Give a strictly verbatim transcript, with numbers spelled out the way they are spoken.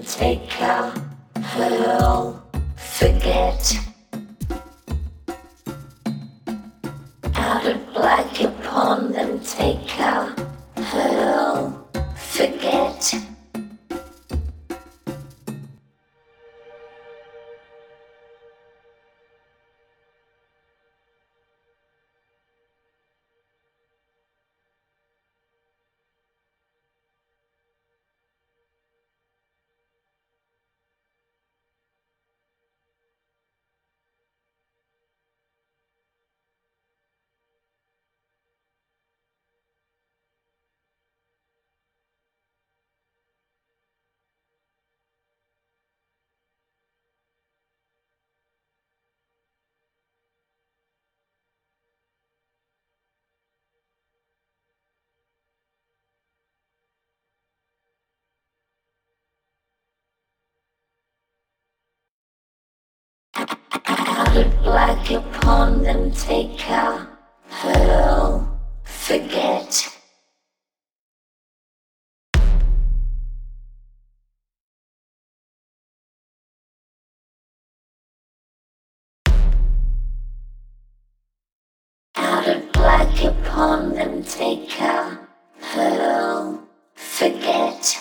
take a hurl, forget. Out of black upon them take a hurl, forget. Out of black upon them take a hurl, forget. Out of black upon them take a hurl, forget.